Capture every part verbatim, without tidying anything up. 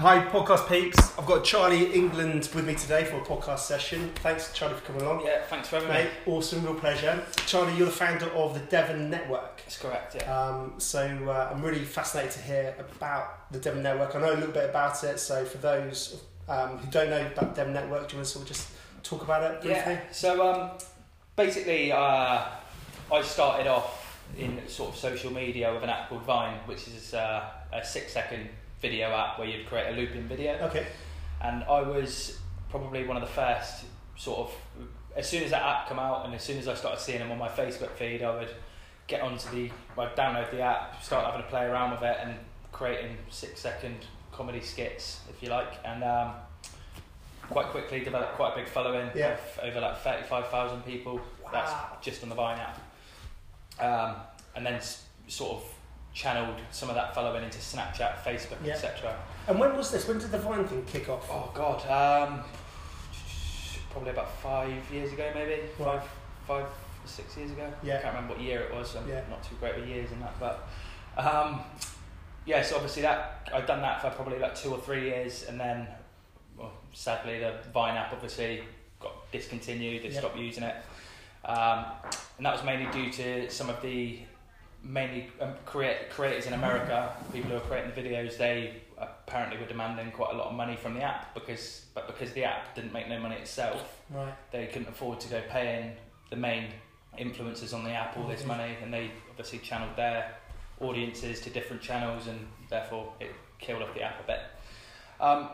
Hi, podcast peeps. I've got Charlie England with me today for a podcast session. Thanks, Charlie, for coming along. Yeah, thanks for having Mate, me. awesome, real pleasure. Charlie, you're the founder of the Devon Network. That's correct, yeah. Um, so uh, I'm really fascinated to hear about the Devon Network. I know a little bit about it, so for those um, who don't know about the Devon Network, do you want to sort of just talk about it briefly? Yeah, so um, basically uh, I started off in sort of social media with an app called Vine, which is uh, a six second video app where you'd create a looping video. Okay. And I was probably one of the first sort of, as soon as that app came out and as soon as I started seeing them on my Facebook feed, I would get onto the, I'd download the app, start having to play around with it and creating six second comedy skits, if you like. And um, quite quickly developed quite a big following yeah. of over like thirty-five thousand people. Wow. That's just on the Vine app. Um, and then s- sort of channeled some of that following into Snapchat, Facebook, yeah. et cetera. And when was this? When did the Vine thing kick off? Oh God, um, probably about five years ago, maybe Right. five, five, six years ago. Yeah. I can't remember what year it was. I'm Yeah. not too great with years and that, but um, yeah. So obviously that I'd done that for probably like two or three years, and then well, sadly the Vine app obviously got discontinued. They Yeah. stopped using it, um, and that was mainly due to some of the mainly um, create, creators in America, people who are creating the videos. They apparently were demanding quite a lot of money from the app because, but because the app didn't make no money itself, Right. they couldn't afford to go paying the main influencers on the app all this Okay. money, and they obviously channeled their audiences to different channels, and therefore it killed off the app a bit. Um,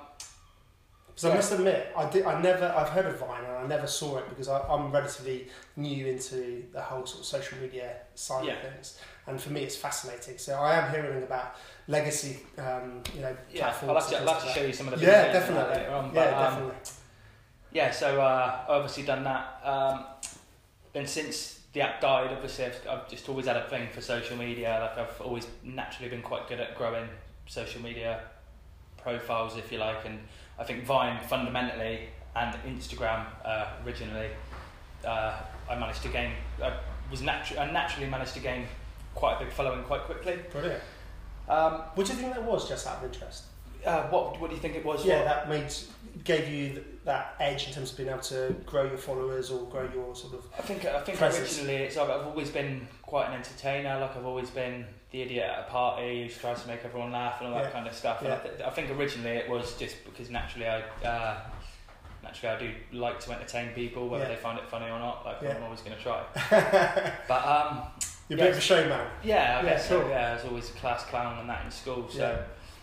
So yeah. I must admit, I did. I never. I've heard of Vine, and I never saw it because I, I'm relatively new into the whole sort of social media side Yeah. of things, and for me, it's fascinating. So I am hearing about legacy, um, you know, yeah, platforms. I'd like to, and I'd like things to like show you some of the that. Yeah, videos and that definitely. later on, yeah, but, um, definitely. Yeah, so uh, I've obviously done that. Um, and since the app died, obviously I've, I've just always had a thing for social media. Like I've always naturally been quite good at growing social media profiles, if you like. And I think Vine fundamentally and Instagram uh, originally, uh, I managed to gain. I was natu- I naturally managed to gain quite a big following quite quickly. Brilliant. Um, What do you think that was, just out of interest? uh, what What do you think it was? Yeah, What- that made gave you th- that edge in terms of being able to grow your followers or grow your sort of. I think I think presence. originally it's I've, I've always been quite an entertainer. Like I've always been the idiot at a party who tries to make everyone laugh and all that Yeah. kind of stuff. Yeah. And I, th- I think originally it was just because naturally I uh, naturally I do like to entertain people, whether Yeah. they find it funny or not. Like Yeah. I'm always going to try. But um, You're Yeah. a bit of a showman. yeah, I Yeah, guess so. cool. Yeah, I was always a class clown and that in school. So,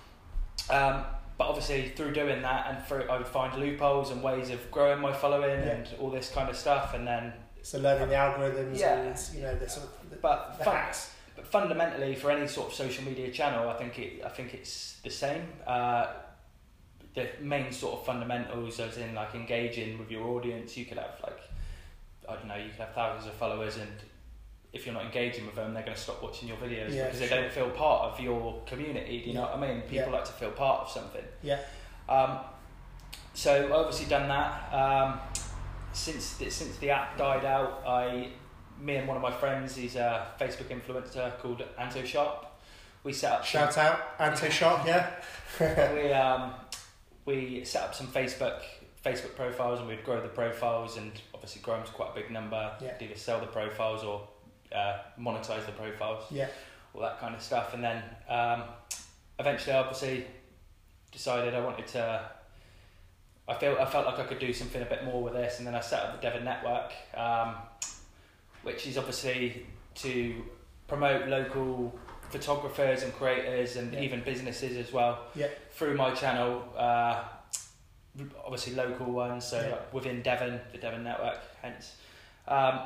um, but obviously through doing that and through I would find loopholes and ways of growing my following Yeah. and all this kind of stuff, and then. So learning the algorithms Yeah. and you know the sort of the, But the fun- hacks. But fundamentally, for any sort of social media channel, I think it, I think it's the same. Uh, the main sort of fundamentals, as in like engaging with your audience. You could have like, I don't know, you could have thousands of followers, and if you're not engaging with them, they're going to stop watching your videos Yeah, because they sure. don't feel part of your community. Do you know Yeah. what I mean? People Yeah. like to feel part of something. Yeah. Um, so I've obviously done that. Um, since the, since the app died out, I. Me and one of my friends, he's a Facebook influencer called Anto Sharp. We set up Shout out, Anto Sharp, yeah. we um, we set up some Facebook Facebook profiles, and we'd grow the profiles, and obviously grow them to quite a big number. Yeah. Either sell the profiles or uh, monetize the profiles, Yeah. all that kind of stuff. And then um, eventually, I obviously decided I wanted to. I felt I felt like I could do something a bit more with this, and then I set up the Devon Network. Um, which is obviously to promote local photographers and creators and Yeah. even businesses as well Yeah. through my channel, uh, obviously local ones, so Yeah. like within Devon, the Devon Network, hence. Um,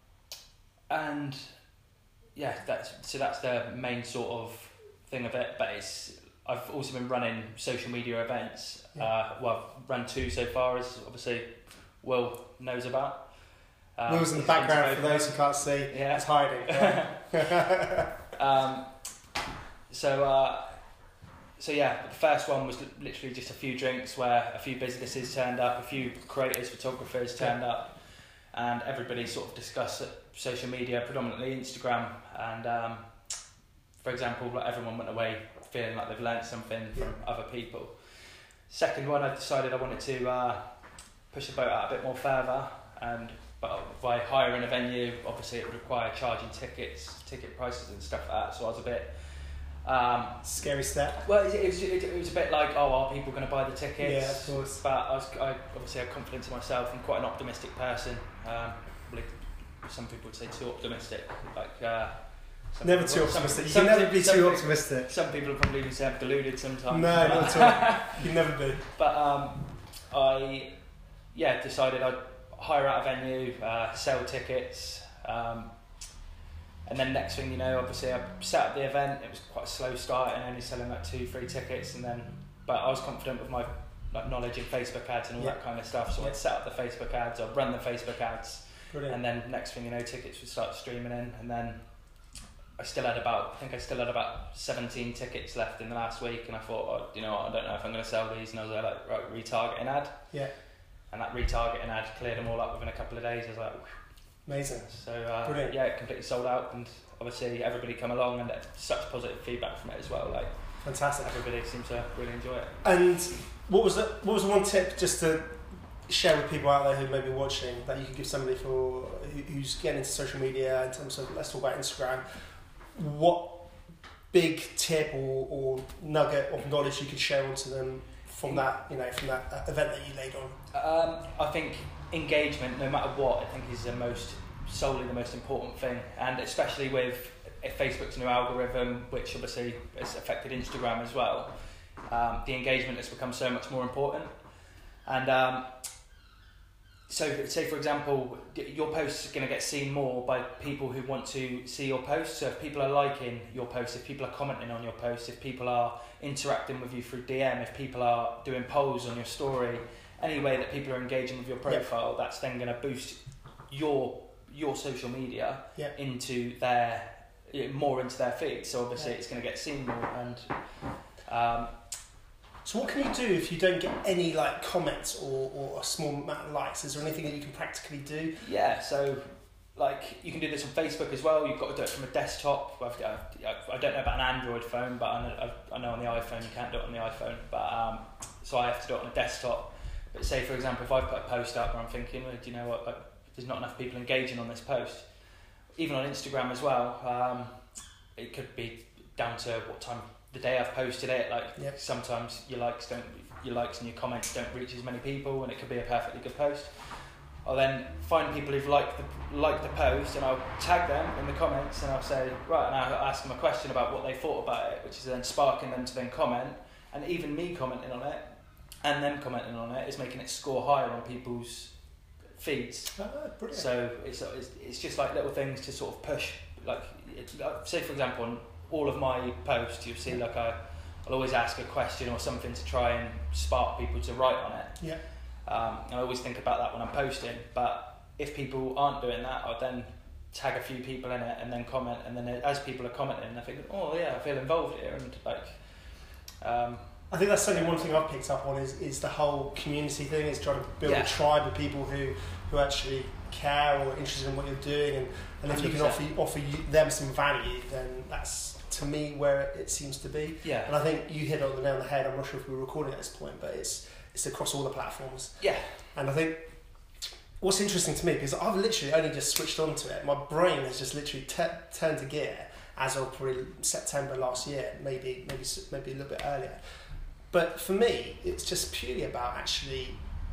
and yeah, that's so that's the main sort of thing of it, but it's I've also been running social media events. Yeah. Uh, well, I've run two so far, as obviously Will knows about. Um, Will's in the he's background into for both those who can't see. Yeah. It's hiding. Yeah. Um, so, uh, so yeah, the first one was literally just a few drinks where a few businesses turned up, a few creators, photographers turned Yeah. up, and everybody sort of discussed social media, predominantly Instagram. And um, for example, like everyone went away feeling like they've learned something from other people. second one, I decided I wanted to uh, push the boat out a bit more further, and but by hiring a venue, obviously it would require charging tickets, ticket prices and stuff like that. So I was a bit um, scary step. Well, it, it was it, it was a bit like, oh, are people going to buy the tickets? Yeah, of course. But I was I obviously had confidence in myself. I'm quite an optimistic person. Um, probably some people would say too optimistic. Like uh, never people, too optimistic. Some, you some, can never be some, too some, optimistic. Some people will probably even say I'm deluded sometimes. No, not at all. You can never be. But um, I yeah decided I'd hire out a venue, uh, sell tickets, um, and then next thing you know, obviously I set up the event. It was quite a slow start and only selling like two, three tickets, and then but I was confident with my like knowledge in Facebook ads and all yeah. that kind of stuff. So yeah. I'd set up the Facebook ads, I'd run the Facebook ads, Brilliant. and then next thing you know, tickets would start streaming in, and then I still had about I think I still had about seventeen tickets left in the last week, and I thought, oh, you know what, I don't know if I'm going to sell these, and I was like, right, retargeting ad. Yeah. And that retargeting ad cleared them all up within a couple of days. I was like, amazing. So uh, Brilliant. yeah, it completely sold out, and obviously everybody come along and such positive feedback from it as well. Like fantastic. Everybody seems to really enjoy it. And what was the, what was the one tip just to share with people out there who may be watching that you could give somebody for who, who's getting into social media in terms of, let's talk about Instagram, what big tip or, or nugget of knowledge you could share onto them from that, you know, from that event that you laid on? Um, I think engagement, no matter what, I think is the most solely the most important thing, and especially with Facebook's new algorithm, which obviously has affected Instagram as well. Um, the engagement has become so much more important, and um, so say for example, your post is going to get seen more by people who want to see your post. So if people are liking your post, if people are commenting on your post, if people are interacting with you through D M, if people are doing polls on your story, any way that people are engaging with your profile, yep. that's then going to boost your your social media yep. into their more into their feed. So obviously yep. it's going to get seen more. And um, so what can you do if you don't get any like comments or, or a small amount of likes? Is there anything that you can practically do? Yeah, so like you can do this on Facebook as well. You've got to do it from a desktop. I've, I've, I don't know about an Android phone, but I know, I know on the iPhone you can't do it on the iPhone. But um, so I have to do it on a desktop. But say for example, if I put a post up where I'm thinking, well, do you know what, like, there's not enough people engaging on this post. Even on Instagram as well, um, it could be down to what time the day I've posted it. Like yep. sometimes your likes don't, your likes and your comments don't reach as many people, and it could be a perfectly good post. I'll then find people who've liked the liked the post, and I'll tag them in the comments, and I'll say right, and I'll ask them a question about what they thought about it, which is then sparking them to then comment, and even me commenting on it, and them commenting on it is making it score higher on people's feeds. Oh, brilliant. So it's, it's it's just like little things to sort of push. Like, it, say for example, on all of my posts, you'll see like I, I'll always ask a question or something to try and spark people to write on it. Yeah. Um, I always think about that when I'm posting. But if people aren't doing that, I'll then tag a few people in it and then comment. And then as people are commenting, I think, oh yeah, I feel involved here, and like. Um, I think that's certainly one thing I've picked up on is, is the whole community thing, is trying to build yeah. a tribe of people who, who actually care or are interested in what you're doing, and, and if you can offer offer you, them some value, then that's to me where it seems to be. Yeah. And I think you hit it on the nail on the head. I'm not sure if we were recording at this point, but it's it's across all the platforms. Yeah. And I think what's interesting to me, because I've literally only just switched onto it, my brain has just literally t- turned to gear as of probably September last year, maybe maybe maybe a little bit earlier. But for me, it's just purely about actually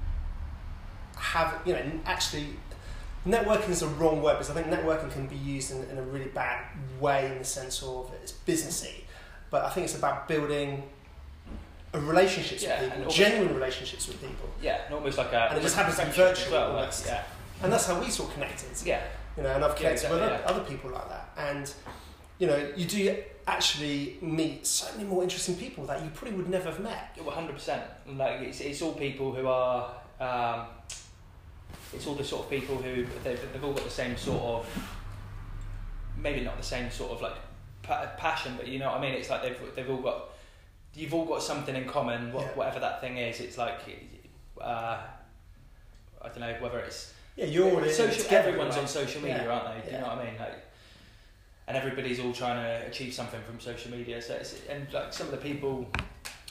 have, you know, actually, networking is a wrong word, because I think networking can be used in, in a really bad way in the sense of it's businessy. But I think it's about building a relationships yeah, with people, almost, genuine relationships with people. Yeah, and almost like a... And it just happens to be virtual. Well, like, yeah. And that's how we sort of connected. Yeah. You know, and I've connected yeah, exactly, with yeah. other people like that. And, you know, you do actually meet so many more interesting people that you probably would never have met. one hundred percent. Like it's it's all people who are um, it's all the sort of people who they've, they've all got the same sort of, maybe not the same sort of like pa- passion, but you know what I mean. It's like they've they've all got you've all got something in common. What, yeah. Whatever that thing is, it's like uh, I don't know whether it's yeah you're all social. Together, everyone's right? on social media, yeah. aren't they? Do yeah. you know what I mean? Like. And everybody's all trying to achieve something from social media. So it's, and like some of the people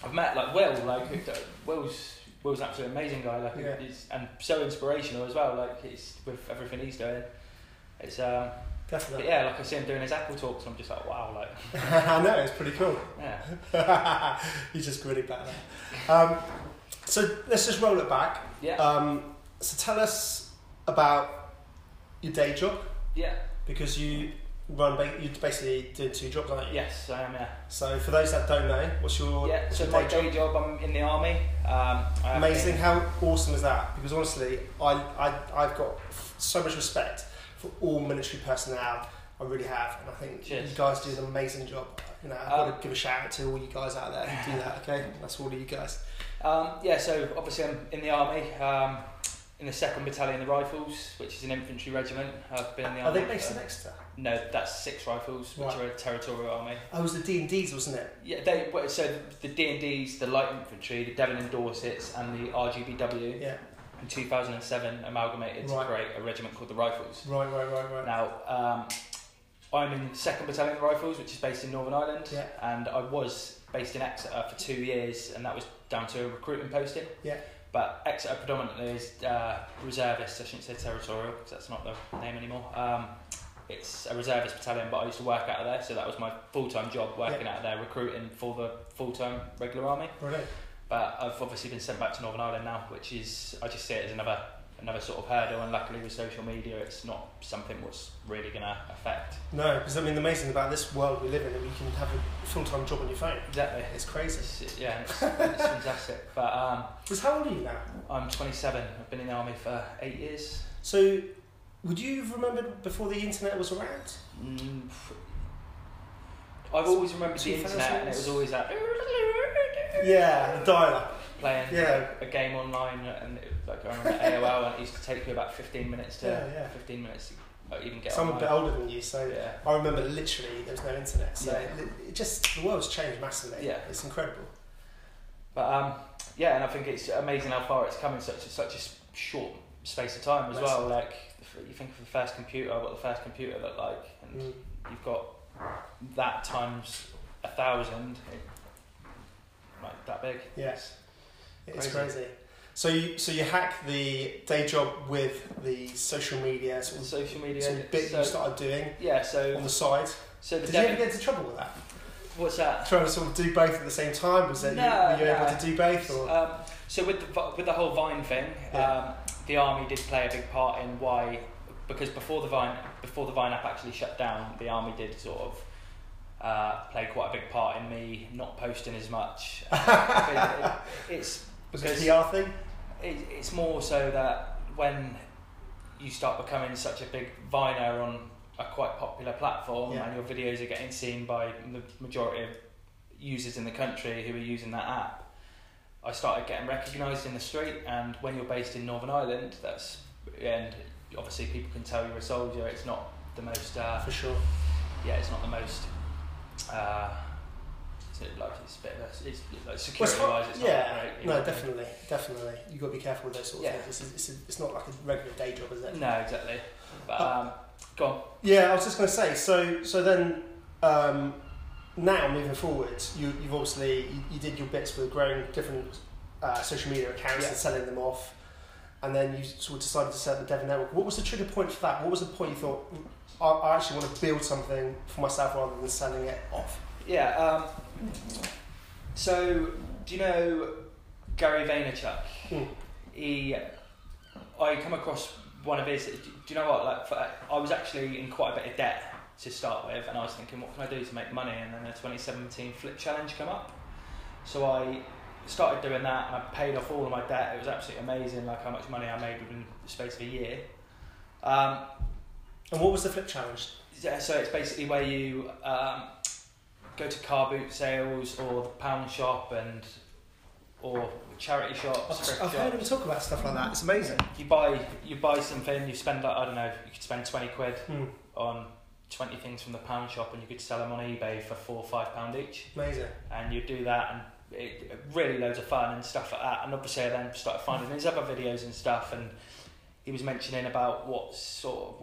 I've met like Will, like Will's Will's an absolutely amazing guy, like Yeah. he's, and so inspirational as well. Like it's with everything he's doing. It's um, Definitely. but yeah, like I see him doing his Apple talks, and I'm just like, wow, like I know, it's pretty cool. yeah, He's just really bad at that. Um, so let's just roll it back. yeah, Um, so tell us about your day job, yeah, because you run, ba- you're basically doing two jobs, aren't you? yes, I am, yeah. So for those that don't know, what's your, Yeah, what's so your my day job? day job, I'm in the army. Um, I have Amazing. been- How awesome is that? Because honestly, I, I, I've got so much respect for all military personnel. I really have. And I think Cheers. you guys do an amazing job. You know, I've Um, got to give a shout out to all you guys out there who do that, okay? That's all of you guys. Um, yeah, so obviously I'm in the army, um, in the second Battalion, the Rifles, which is an infantry regiment. I've been in the Are army. they based for- in Exeter? No, that's six Rifles, which Right. are a territorial army. Oh, it was the D and D's, wasn't it? Yeah, they well, so the D and D's, the light infantry, the Devon and Dorsets, and the R G B W Yeah. in two thousand seven amalgamated Right. to create a regiment called the Rifles. Right, right, right, right. Now, um, I'm in second Battalion Rifles, which is based in Northern Ireland, Yeah. and I was based in Exeter for two years, and that was down to a recruiting posting. Yeah. But Exeter predominantly is uh, reservist. I shouldn't say territorial because that's not the name anymore. Um, it's a reservist battalion, but I used to work out of there, so that was my full-time job, working Yeah. out of there, recruiting for the full-time regular army. Brilliant. But I've obviously been sent back to Northern Ireland now, which is, I just see it as another another sort of hurdle, and luckily with social media it's not something what's really going to affect. No, because I mean, the amazing thing about this world we live in is you can have a full-time job on your phone. Exactly. It's crazy. It's, yeah, it's, it's fantastic. But um, Because how old are you now? I'm twenty-seven. I've been in the army for eight years. So, would you have remembered before the internet was around? Mm, I've always remembered the internet, and it was always that Yeah, the dial-up. playing Yeah. a game online, and it, like I remember A O L, and it used to take me about fifteen minutes to Yeah, yeah. fifteen minutes to like, even get So I'm a online. bit older than you, so Yeah. I remember literally there was no internet. So Yeah. it, it just the world's changed massively. Yeah. It's incredible. But um, yeah, and I think it's amazing how far it's come in such a, such a s- short space of time as well. Massive. Like you think of the first computer, what the first computer looked like, and Mm. you've got that times a thousand, it, like that big. Yes, it's Crazy. crazy. So you so you hack the day job with the social media sort of, Social media. sort of bit so, you started doing yeah, so on the side. so the Did you ever Devon- get into trouble with that? what's that? Trying to sort of do both at the same time? Was it No, you, were you no. able to do both? Or? Um, so with the vi- with the whole Vine thing, Yeah. um, the army did play a big part in why, because before the Vine before the Vine app actually shut down, the army did sort of uh, play quite a big part in me not posting as much. Uh, it, it's was it a because P R thing? it, it's more so that when you start becoming such a big Viner on a quite popular platform, Yeah. and your videos are getting seen by the majority of users in the country who are using that app, I started getting recognised in the street. And when you're based in Northern Ireland, that's and obviously people can tell you're a soldier. It's not the most uh, For sure. yeah, it's not the most uh, it's like it's a bit of a, it's like Well, it's security quite- wise, it's yeah, not great. you no, know. definitely, definitely. You got to be careful with those sort of Yeah. things. It's, it's, it's, it's not like a regular day job, is it? No, exactly. But Uh, um, go on. Yeah, I was just going to say. So, so then, um, now moving forward, you, you've obviously you, you did your bits with growing different uh, social media accounts Yeah. and selling them off, and then you sort of decided to set the Devon Network. What was the trigger point for that? What was the point you thought, I, I actually want to build something for myself rather than selling it off? Yeah. Um, so, do you know Gary Vaynerchuk? Hmm. He, I come across one of his. Do you know what? Like, for, I was actually in quite a bit of debt to start with, and I was thinking, what can I do to make money? And then the twenty seventeen Flip Challenge come up, so I started doing that, and I paid off all of my debt. It was absolutely amazing, like how much money I made within the space of a year. Um, And what was the Flip Challenge? Yeah, so it's basically where you um, go to car boot sales or the pound shop and or charity shops. I've, thrift I've heard him shops. talk about stuff like that. It's amazing. You buy you buy something, you spend like, I don't know, you could spend twenty quid Hmm. on twenty things from the pound shop, and you could sell them on eBay for four or five pound each. Amazing. And you do that, and it, it really loads of fun and stuff like that. And obviously, I then started finding his other videos and stuff, and he was mentioning about what sort of what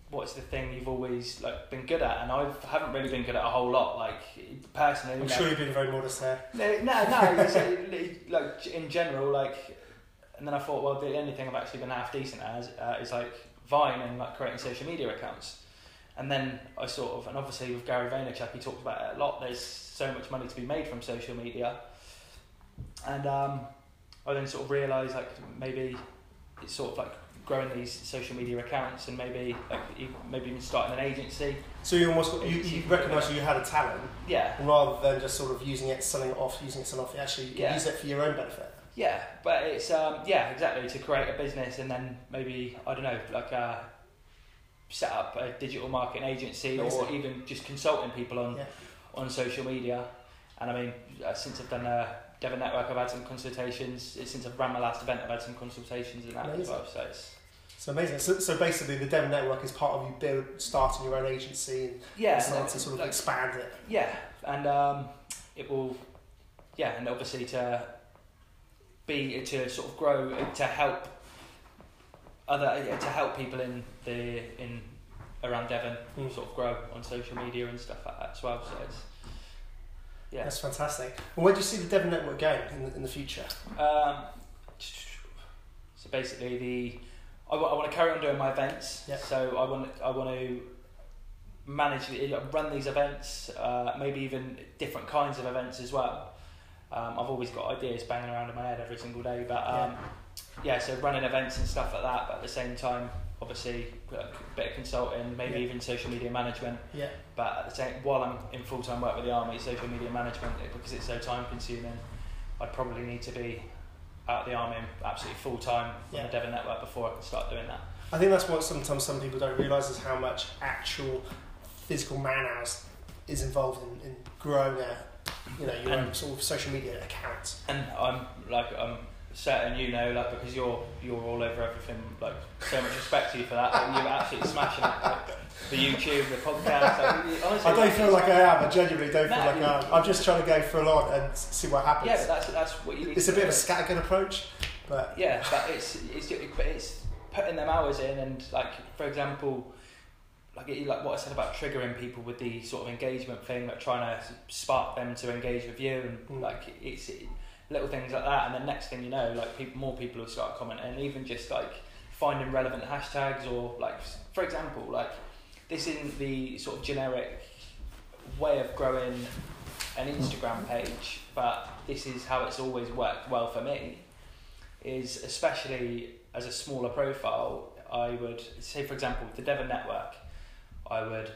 what's the thing you've always like been good at, and I haven't really been good at a whole lot. Like personally, I'm like, sure you've been very modest there. No, no, no. It's, uh, like in general, like, and then I thought, well, the only thing I've actually been half decent at uh, is like Vine and like creating social media accounts. And then I sort of, and obviously with Gary Vaynerchuk, he talks about it a lot. There's so much money to be made from social media, and um, I then sort of realised like maybe it's sort of like growing these social media accounts and maybe like maybe even starting an agency. So you almost you, you recognised you had a talent, yeah, and rather than just sort of using it, selling it off, using it, selling it off, you actually yeah. use it for your own benefit. Yeah, but it's um, yeah, exactly, to create a business and then maybe I don't know, like uh, set up a digital marketing agency Amazing. or even just consulting people on Yeah. on social media. And I mean, uh, since I've done a Devon Network, I've had some consultations. Since I've run my last event, I've had some consultations and that Amazing. as well. So it's So amazing. So, so basically, the Devon Network is part of you build, starting your own agency and yeah, starting and to sort of like, expand it. yeah, and um, it will, yeah, and obviously to be to sort of grow to help other to help people in the in around Devon Mm. sort of grow on social media and stuff like that as well. So it's yeah, That's fantastic. And where do you see the Devon Network going in the, in the future? um, so basically the I, w- I want to carry on doing my events. Yeah. So I want I want to manage the, run these events, uh, maybe even different kinds of events as well. Um, I've always got ideas banging around in my head every single day, but um, yeah. yeah, so running events and stuff like that, but at the same time, obviously, a bit of consulting, maybe Yeah. even social media management. Yeah. But at the same, while I'm in full-time work with the Army, social media management, because it's so time-consuming, I'd probably need to be out of the Army and absolutely full-time Yeah. on the Devon Network before I can start doing that. I think that's what sometimes some people don't realise is how much actual physical man hours is involved in, in growing a, you know, your And- own sort of social media account. And I'm like I'm certain you know, like because you're you're all over everything, like so much respect to you for that. Like, you're absolutely smashing it. Like, the YouTube, the podcast. Like, you- honestly, I don't feel like I am. I genuinely don't feel No, like you- I am. I'm just trying to go full on and see what happens. Yeah, but that's that's what you need. It's to a bit do. of a scattergun approach, but Yeah, but it's it's but it's putting them hours in, and like for example, like it, like what I said about triggering people with the sort of engagement thing, like trying to spark them to engage with you, and Mm. like it's it, little things like that, and then next thing you know, like people, more people will start commenting, and even just like finding relevant hashtags, or like for example, like this isn't the sort of generic way of growing an Instagram page, but this is how it's always worked well for me. Is especially as a smaller profile, I would say, for example, with the Devon Network, I would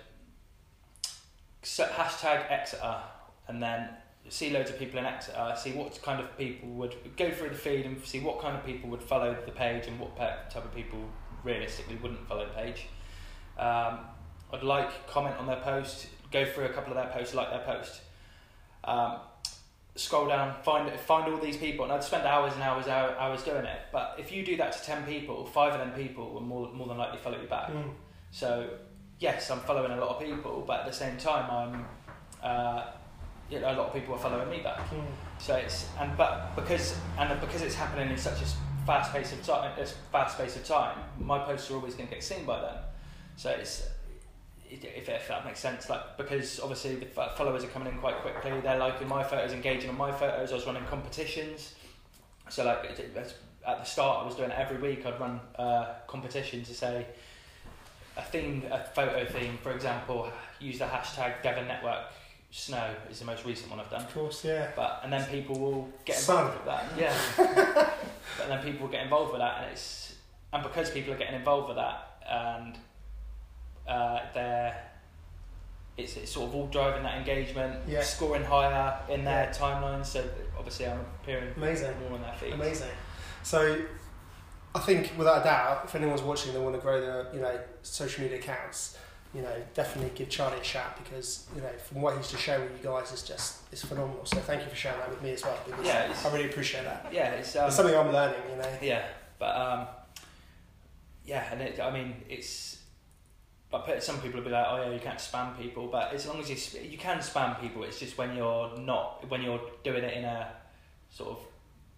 set hashtag Exeter and then see loads of people in Exeter, see what kind of people would go through the feed and see what kind of people would follow the page and what type of people realistically wouldn't follow the page. Um, I'd like, comment on their post, go through a couple of their posts, like their post. Um, scroll down, find find all these people, and I'd spend hours and hours hours, hours doing it. But if you do that to ten people, five of them people will more more than likely follow you back. mm, So yes, I'm following a lot of people, but at the same time, I'm uh, you know, a lot of people are following me back. mm. So it's and but because and because it's happening in such a fast pace of time, a fast space of time, my posts are always going to get seen by them. So it's if, if that makes sense, like because obviously the followers are coming in quite quickly. They're liking my photos, engaging on my photos. I was running competitions, so like at the start, I was doing it every week. I'd run uh, competition to say a theme, a photo theme, for example. Use the hashtag Devon Network Snow is the most recent one I've done. Of course, yeah. But and then people will get Sun. involved with that. Yeah. But then people will get involved with that, and it's and because people are getting involved with that, and uh, they're it's, it's sort of all driving that engagement, Yeah. scoring higher in their Yeah. timelines. So obviously, I'm appearing Amazing. more on their feeds. Amazing. So, I think without a doubt, if anyone's watching, they want to grow their, you know, social media accounts. You know, definitely give Charlie a shout because you know, from what he's just sharing with you guys, is just it's phenomenal. So thank you for sharing that with me as well because Yeah, it's- I really appreciate that. Yeah, it's, um, It's something I'm learning. You know. Yeah, but um, yeah, and it, I mean, it's. But some people will be like, "Oh yeah, you can't spam people," but as long as you sp- you can spam people, it's just when you're not when you're doing it in a sort of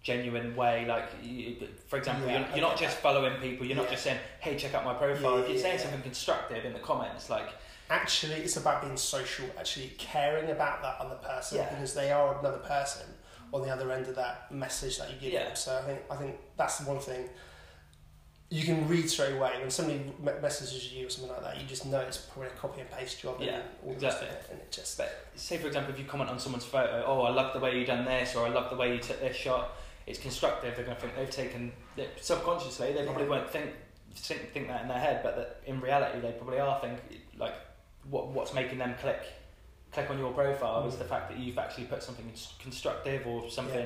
genuine way. Like, you, for example, Yeah, you're, I you're not get just that. following people. You're not Yeah. just saying, "Hey, check out my profile." Yeah, if you're yeah, saying yeah. something constructive in the comments, like, Actually, it's about being social, actually caring about that other person, Yeah. because they are another person on the other end of that message that you give Yeah. them. So I think I think that's the one thing you can read straight away when somebody me- messages you or something like that. You just know it's probably a copy and paste job. Yeah, and all the rest of exactly. it, and it just but say for example, if you comment on someone's photo, "Oh, I love the way you done this," or "I love the way you took this shot," it's constructive. They're going to think they've taken it subconsciously. They probably Yeah. won't think, think think that in their head, but that in reality, they probably are thinking like, what what's making them click click on your profile Mm. is the fact that you've actually put something cons- constructive or something,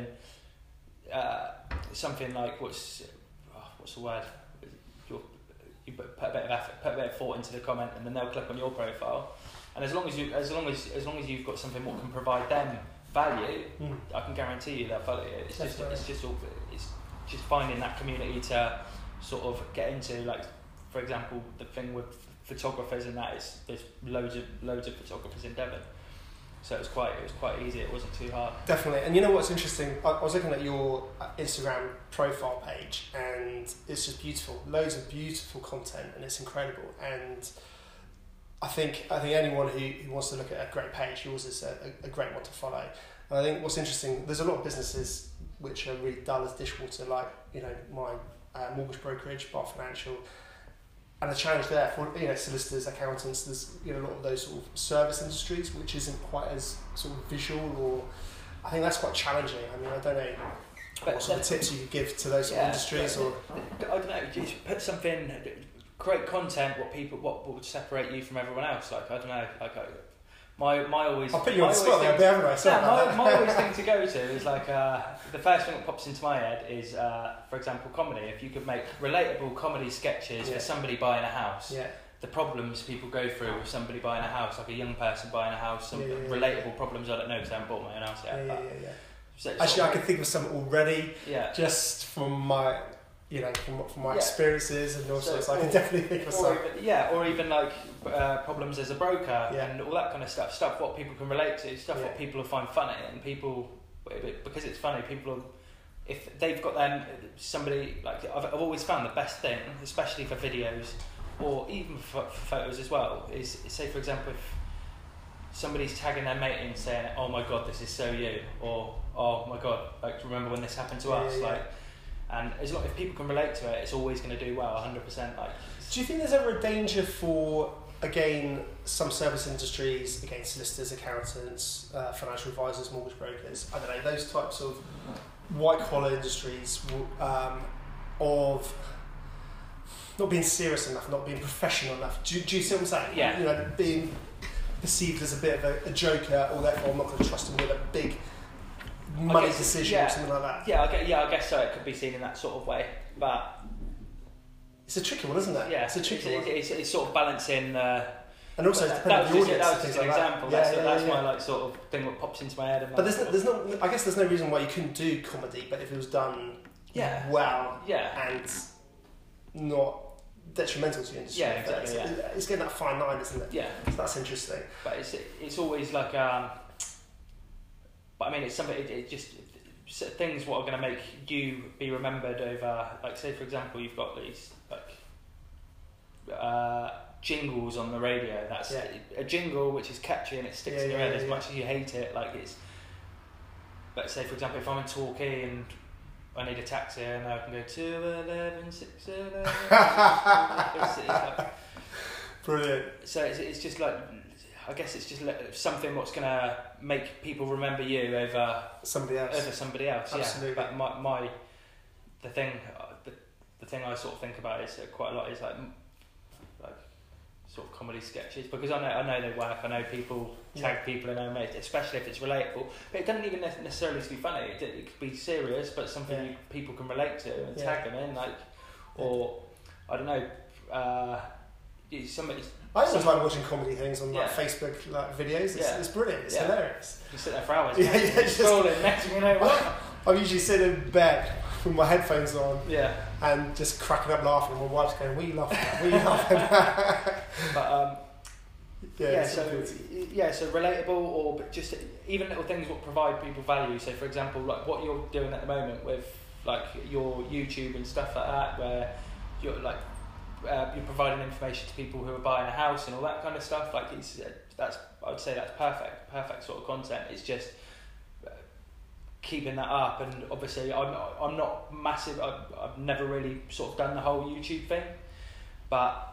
uh, something like what's oh, what's the word? You're, you put put a bit of effort, put a bit of thought into the comment, and then they'll click on your profile. And as long as you, as long as as long as you've got something what can provide them value, Mm. I can guarantee you they'll follow you. It's just Definitely. it's just all, it's just finding that community to sort of get into. Like, for example, the thing with photographers and that is there's loads of loads of photographers in Devon, so it was quite it was quite easy. It wasn't too hard. Definitely. And you know what's interesting? I, I was looking at your Instagram profile page, and it's just beautiful. Loads of beautiful content, and it's incredible. And I think I think anyone who, who wants to look at a great page, yours is a, a great one to follow. And I think what's interesting, there's a lot of businesses which are really dull as dishwater, like, you know, my uh, mortgage brokerage, Bar Financial. And the challenge there for, you know, solicitors, accountants, there's, you know, a lot of those sort of service industries which isn't quite as sort of visual, or I think that's quite challenging. I mean, I don't know But what sort of tips you could give to those sort of Yeah, industries, but- or I don't know. Just put something, create content. What people, what would separate you from everyone else? Like, I don't know. Like, I, my my always. I'll put you on my the always spot there, thing- haven't I? Sorry Yeah, about my, that. my always thing to go to is like uh, the first thing that pops into my head is, uh, for example, comedy. If you could make relatable comedy sketches Yeah. for somebody buying a house, Yeah, the problems people go through with somebody buying a house, like a young person buying a house, some Yeah, yeah, yeah. relatable problems. I don't know because I haven't bought my own house yeah, yet. yeah, but- yeah, yeah. so it's Actually, sort I of- can think of some already, yeah. just from my, you know, from, from my Yeah. experiences, and also, So- so I can or- definitely think of Or some. even, yeah, or even like uh, problems as a broker Yeah. and all that kind of stuff. Stuff what people can relate to, stuff Yeah. what people will find funny, and people, because it's funny, people will, if they've got them, somebody, like, I've, I've always found the best thing, especially for videos, or even for, for photos as well, is, say for example, if somebody's tagging their mate in saying, "Oh my god, this is so you," or "Oh my god, like, remember when this happened to Yeah, us?" yeah, yeah. Like, and as long if people can relate to it, it's always going to do well, one hundred percent. Like, Do you think there's ever a danger for, again, some service industries, again, solicitors, accountants, uh, financial advisors, mortgage brokers, I don't know, those types of white-collar industries w- um, of not being serious enough, not being professional enough? Do, do you see what I'm saying? Yeah. You know, being perceived as a bit of a, a joker, or therefore I'm not going to trust them with a big money guess, decision yeah. or something like that. Yeah, I guess, yeah, I guess so. It could be seen in that sort of way, but It's a tricky one, isn't it? yeah, It's a tricky it's, one. it's, it's sort of balancing. Uh, And also, that, depending that on was the just, audience that and was things just an like that. example. Yeah, that's yeah, that's yeah, my yeah. like sort of thing that pops into my head. And But that there's no, sort there's of- no. I guess there's no reason why you couldn't do comedy, but if it was done Yeah. well yeah, and not detrimental to the industry. Yeah, exactly, It's, yeah. it's getting that fine line, isn't it? yeah. So that's interesting. But it's it's always like um. But I mean, it's something. It, it just things what are going to make you be remembered over. Like, say for example, you've got these like uh, jingles on the radio. That's Yeah. a jingle which is catchy and it sticks Yeah, in your yeah, head yeah, as yeah. much as you hate it. Like it's. But say for example, if I'm in Torquay and I need a taxi and I can go two eleven six eleven. it's, it's like, Brilliant. so it's, it's just like, I guess it's just like something what's going to make people remember you over Somebody else. over somebody else. Absolutely. Yeah, but my, my the thing uh, the, the thing I sort of think about is uh, quite a lot is like m- like sort of comedy sketches, because I know I know they work. I know people tag Yeah. people in their especially if it's relatable. But it doesn't even ne- necessarily have to be funny. It, it could be serious, but something Yeah. you, people can relate to and Yeah. tag them in. Like, or I don't know. Uh, it's somebody. I always like watching comedy things on like Yeah. Facebook like videos. It's, Yeah. it's brilliant. It's Yeah. hilarious. You sit there for hours. Yeah, yeah, just- scrolling. Next thing you know, what? I'm usually sitting in bed with my headphones on Yeah. and just cracking up laughing. And my wife's going, "What are you laughing at? What are you laughing at?" But um, Yeah, yeah, it's so important. yeah, so relatable, or but just even little things what provide people value. So, for example, like what you're doing at the moment with like your YouTube and stuff like that, where you're like uh, you're providing information to people who are buying a house and all that kind of stuff. Like it's that's I would say that's perfect, perfect sort of content. It's just keeping that up, and obviously I'm not, I'm not massive. I've, I've never really sort of done the whole YouTube thing, but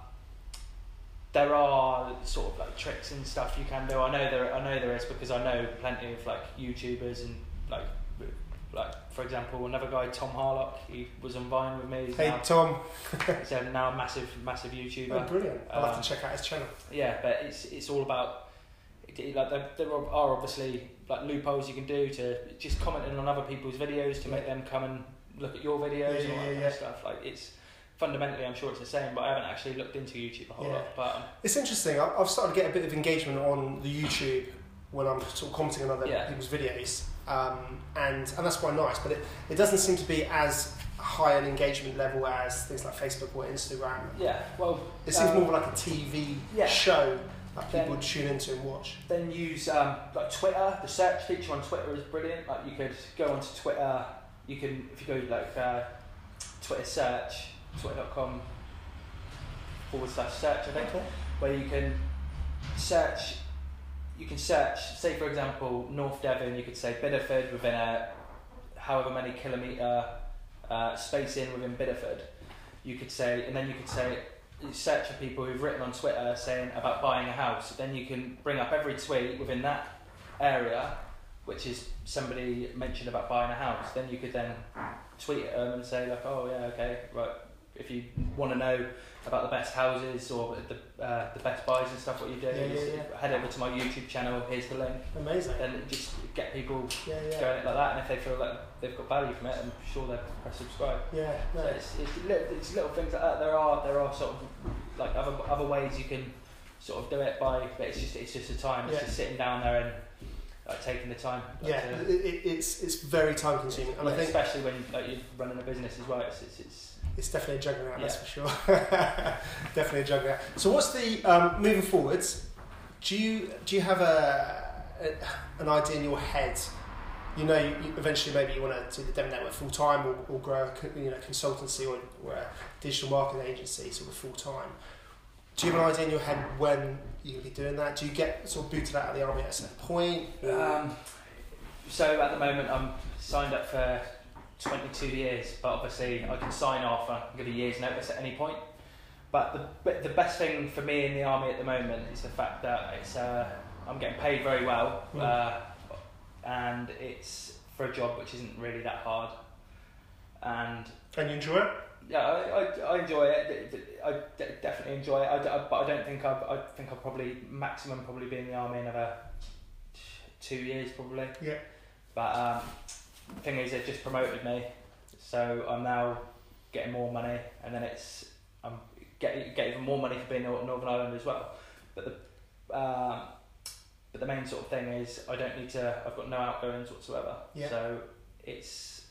there are sort of like tricks and stuff you can do. I know there, I know there is because I know plenty of like YouTubers and like, like for example, another guy, Tom Harlock, he was on Vine with me. He's Hey now, Tom. he's now a massive, massive YouTuber. Oh, brilliant! I'll Um, have to check out his channel. Yeah, but it's it's all about it, like there, there are obviously like loopholes you can do to just commenting on other people's videos to make them come and look at your videos Yeah, and all yeah, that yeah, kind of stuff. Like it's fundamentally, I'm sure it's the same, but I haven't actually looked into YouTube a whole Yeah. lot. But um, It's interesting. I- I've started to get a bit of engagement on the YouTube when I'm sort of commenting on other Yeah. people's videos, um, and and that's quite nice. But it, it doesn't seem to be as high an engagement level as things like Facebook or Instagram. yeah, well, It seems um, more like a T V yeah. show that people Then- would tune into and watch. then use um, like Twitter. The search feature on Twitter is brilliant. Like you could go onto Twitter. You can if you go like uh, Twitter search, twitter dot com forward slash search, I think, Okay. where you can search. You can search, say for example, North Devon. You could say Bideford within a however many kilometre uh, space in within Bideford. You could say, and then you could say, search for people who've written on Twitter saying about buying a house. Then you can bring up every tweet within that area, which is somebody mentioned about buying a house. Then you could then tweet at them and say like, oh yeah, okay, right. If you want to know about the best houses or the uh, the best buys and stuff, what you do, Yeah, yeah, is yeah. head over to my YouTube channel. Here's the link. Amazing. Then just get people Yeah, yeah. going it like that, and if they feel like they've got value from it, I'm sure they'll press subscribe. Yeah. No. So it's, it's, little, it's little things like that. There are there are sort of like other other ways you can sort of do it by, but it's just it's just the time. It's Yeah. just sitting down there and like taking the time. Like, Yeah, to, it, it, it's it's very time consuming, and I yeah, think especially when like you're running a business as well. It's it's, it's it's definitely a juggernaut. That's Yeah. for sure. Definitely a juggernaut. So, what's the um, moving forwards? Do you do you have a, a an idea in your head? You know, you, you eventually maybe you want to do the Devon Network full time, or, or grow a co- you know consultancy or, or a digital marketing agency sort of full time. Do you have an idea in your head when you'll be doing that? Do you get sort of booted out of the army at a certain point? or- Um, so at the moment I'm signed up for twenty-two years, but obviously I can sign off and I can give a year's notice at any point. But the but the best thing for me in the army at the moment is the fact that it's uh, I'm getting paid very well, Mm. uh, and it's for a job which isn't really that hard. And and you enjoy it? yeah, I, I, I enjoy it. I de- definitely enjoy it. I, I, but I don't think I've, I think I'll probably maximum probably be in the army another two years probably. Yeah. But um, the thing is, they've just promoted me, so I'm now getting more money, and then it's I'm getting get even more money for being in Northern Ireland as well. But the um, but the main sort of thing is I don't need to. I've got no outgoings whatsoever. Yeah. So it's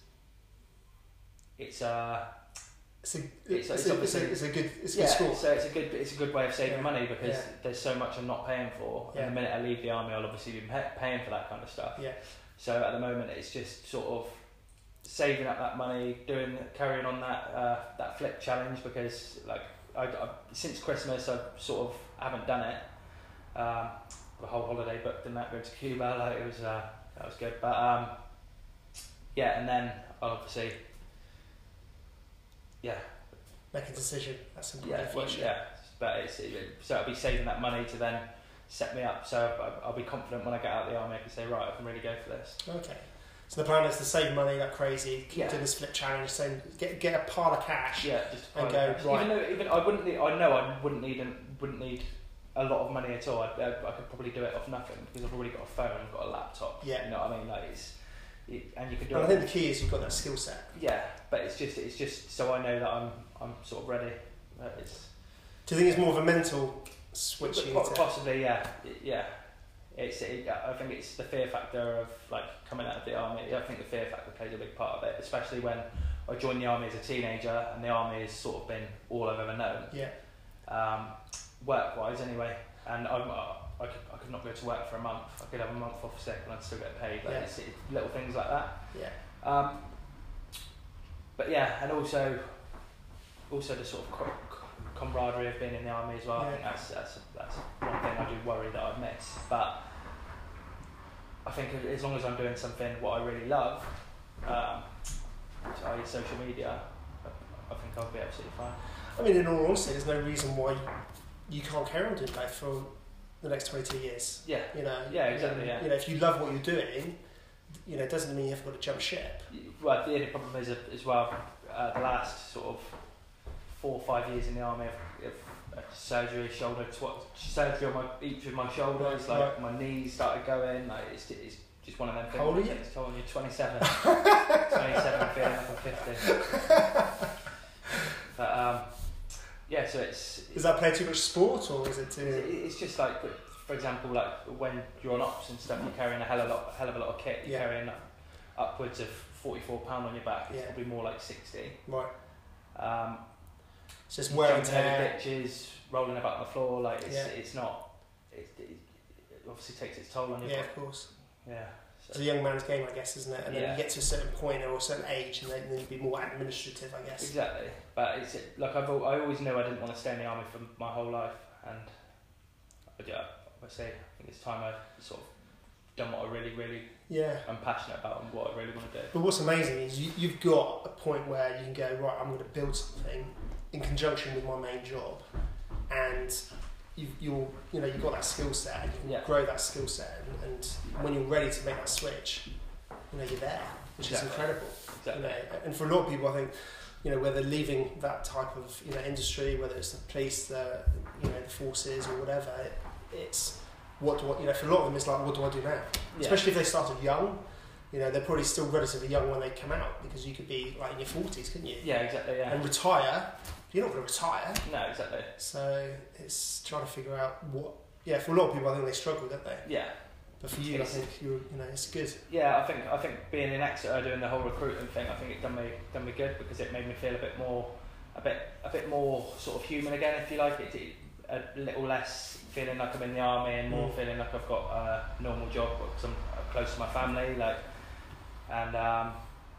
it's uh It's a, It's- it's, it's a, it's, a, obviously- it's a good it's a yeah. good score. So it's a good it's a good way of saving Yeah. money because Yeah. there's so much I'm not paying for. Yeah. And the minute I leave the army, I'll obviously be pay- paying for that kind of stuff. Yeah. So at the moment, it's just sort of saving up that money, doing carrying on that uh, that flip challenge because like I, I since Christmas I sort of haven't done it. Um, the whole holiday booked and that going to Cuba, like it was uh, that was good. But um, yeah, and then I'll obviously yeah Make a decision. That's yeah important. well, yeah. But it's it, so I'll be saving that money to then set me up. So I- I'll be confident when I get out of the army. I can say right, I can really go for this. Okay. So the plan is to save money like crazy, keep Yeah. doing this flip challenge, so get get a pile of cash. Yeah, just And find go, a cash. right. Even though, even I wouldn't need. I know I wouldn't need. An, wouldn't need a lot of money at all. I, I, I could probably do it off nothing because I've already got a phone. I've got a laptop. Yeah. You know what I mean? Like it's, it, and you can do And I it. think the key is you've got that skill set. Yeah, but it's just it's just so I know that I'm I'm sort of ready. Uh, it's Do you think it's more of a mental switch you need po- to... possibly yeah It- yeah. It's it, I think it's the fear factor of like coming out of the army. I think the fear factor plays a big part of it, especially when I joined the army as a teenager and the army has sort of been all I've ever known. Yeah. Um, work-wise anyway. and I'm, uh, I could I could not go to work for a month. I could have a month off sick and I'd still get paid. Like Yeah. it's, it's little things like that. Yeah. Um, but yeah, and also also the sort of co- camaraderie of being in the army as well. Yeah. I think that's that's that's one thing I do worry that I'd miss. But I think as long as I'm doing something what I really love, um, that is social media, I think I'll be absolutely fine. I mean, in all honesty, there's no reason why you can't carry on doing both for the next twenty-two years. Yeah. You know. Yeah, exactly. You know, Yeah. you know, if you love what you're doing, you know, it doesn't mean you have got to jump ship. Well, the only problem is as well, uh, the last sort of four or five years in the army, of, of surgery, shoulder, tw- surgery on my each of my shoulders, like Right. my knees started going. Like it's, it's just one of them things. How old are you? It's told you twenty-seven, twenty-seven, feeling like I'm fifty. But um, yeah, so it's. Does that play too much sport, or is it It's, too? it's just like, for example, like when you're on ops and stuff, you're carrying a hell of a lot, hell of a lot of kit. You're Yeah. carrying upwards of forty-four pound on your back. It's Yeah. probably more like sixty. Right. Um, It's just wear and jumping over tear. ditches, rolling about on the floor. Like it's Yeah. it's not. It, it, it obviously takes its toll on you. Yeah, of course. Yeah. It's a young man's game, I guess, isn't it? And then Yeah. you get to a certain point or a certain age, and then, then you be more administrative, I guess. Exactly, but it's like I've al- I always knew I didn't want to stay in the army for my whole life, and I, yeah, I say I think it's time I've sort of done what I really, really Yeah. am passionate about and what I really want to do. But what's amazing is you, you've got a point where you can go, right, I'm going to build something in conjunction with my main job, and you've, you're, you know, you've got that skill set, and you can Yeah. grow that skill set, and, and when you're ready to make that switch, you know, you're there, which Exactly. is incredible. Exactly. You know, and for a lot of people, I think, you know, whether leaving that type of, you know, industry, whether it's the police, the, you know, the forces or whatever, it, it's what do I, you know, for a lot of them, it's like, what do I do now? Yeah. Especially if they started young, you know, they're probably still relatively young when they come out, because you could be like in your forties, couldn't you? Yeah, exactly. Yeah. And retire, you're not going to retire. No, exactly. So it's trying to figure out what, yeah, for a lot of people, I think they struggle, don't they? Yeah. But for you, It's- I think you're, you know, it's good. Yeah, I think I think being in Exeter doing the whole recruiting thing, I think it done me done me good because it made me feel a bit more, a bit a bit more sort of human again, if you like. It, it a little less feeling like I'm in the army and more Mm. feeling like I've got a normal job because I'm close to my family, like, and um,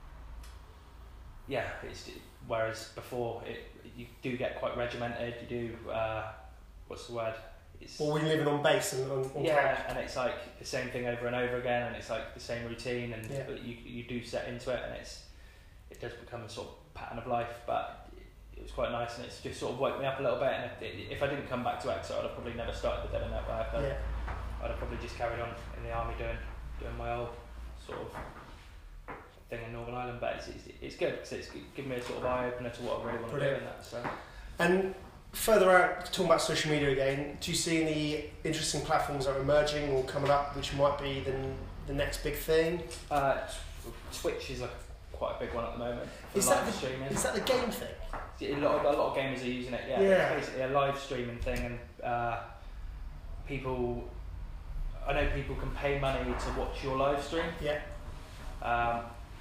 yeah, it's whereas before it you do get quite regimented. You do uh, what's the word? It's, Or we're living on base and on, on yeah, camp. and it's like the same thing over and over again, and it's like the same routine, and Yeah. but you you do set into it, and it's it does become a sort of pattern of life. But it, it was quite nice, and it's just sort of woke me up a little bit. And if, if I didn't come back to Exeter, I'd have probably never started the Devon Network. I'd, Yeah. I'd have probably just carried on in the army doing doing my old sort of thing in Northern Ireland. But it's it's, it's good because it's given me a sort of eye opener to what I really want to do Brilliant. in that. So. And further out, talking about social media again, do you see any interesting platforms that are emerging or coming up which might be the, the next big thing? Uh, Twitch is a, quite a big one at the moment for Is live that the- streaming. Is that the game thing? A lot, of, a lot of gamers are using it. Yeah, Yeah. It's basically a live streaming thing, and uh, people. I know people can pay money to watch your live stream. Yeah. Um,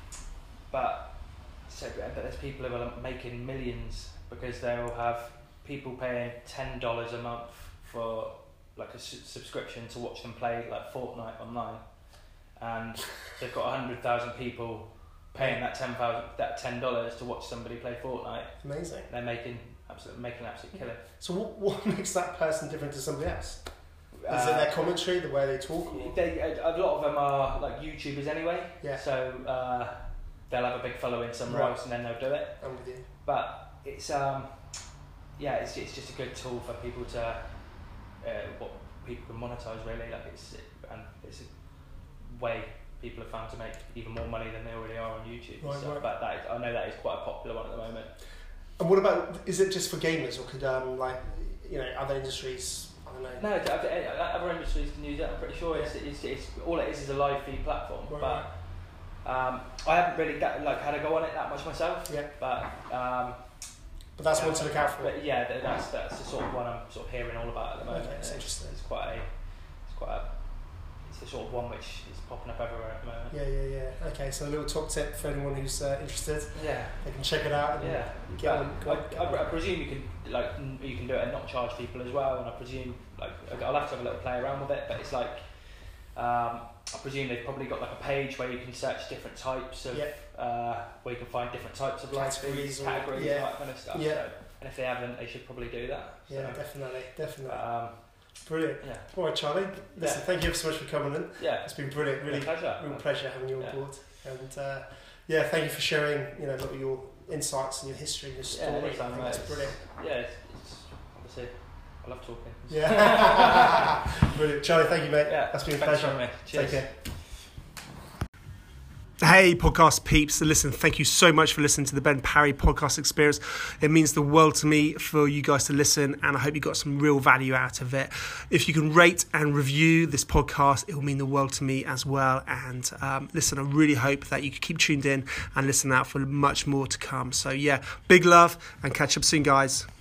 but so, but there's people who are making millions because they'll have people paying ten dollars a month for like a su- subscription to watch them play like Fortnite online, and they've got a hundred thousand people paying that ten thousand that ten dollars to watch somebody play Fortnite. Amazing. They're making absolutely making an absolute killing. So what, what makes that person different to somebody else? Is Uh, it their commentary, the way they talk? Or? They, a, a lot of them are like YouTubers anyway. Yeah. So uh, they'll have a big following somewhere Right. else, and then they'll do it. I'm with you. But it's um, yeah, it's it's just a good tool for people to uh, what people can monetize really. Like it's and it's a way people have found to make even more money than they already are on YouTube. and Right, stuff. right. But that is, I know that is quite a popular one at the moment. And what about, is it just for gamers, or could, um, like, you know, other industries, I don't know? No, other other industries can use it. I'm pretty sure it's, it's, it's all it is is a live feed platform. Right, but um, I haven't really got, like had a go on it that much myself. Yeah. But um, But that's yeah, one to look out for. But yeah, th- that's that's the sort of one I'm sort of hearing all about at the moment. Okay, that's it's, interesting. it's quite a it's quite a it's the sort of one which is popping up everywhere at the moment. Yeah, yeah, yeah. Okay, so a little top tip for anyone who's uh, interested. Yeah. They can check it out. And yeah. Get But on, go on, get I, on. I, I presume you can like you can do it and not charge people as well. And I presume like I'll have to have a little play around with it. But it's like um, I presume they've probably got like a page where you can search different types of Yep. uh, where you can find different types of live Categories feeds, or- categories, yeah. and that kind of stuff. Yeah. So, and if they haven't, they should probably do that. So, Yeah, definitely, definitely. Um, Brilliant. yeah. All right, Charlie. Listen, Yeah. thank you ever so much for coming in. Yeah. It's been brilliant. Really, a pleasure. real pleasure having you on Yeah. board. And uh, yeah, thank you for sharing. You know, a lot of your insights and your history, and your Yeah, story. anytime, I think mate. that's It's- brilliant. Yeah, it's, it's obviously I love talking. Yeah. Brilliant, Charlie. Thank you, mate. Yeah. That's been a Thanks pleasure. for having me. Cheers. Take care. Hey, podcast peeps. Listen, thank you so much for listening to the Ben Parry podcast experience. It means the world to me for you guys to listen, and I hope you got some real value out of it. If you can rate and review this podcast, it will mean the world to me as well. And um, listen, I really hope that you can keep tuned in and listen out for much more to come. So yeah, big love and catch up soon, guys.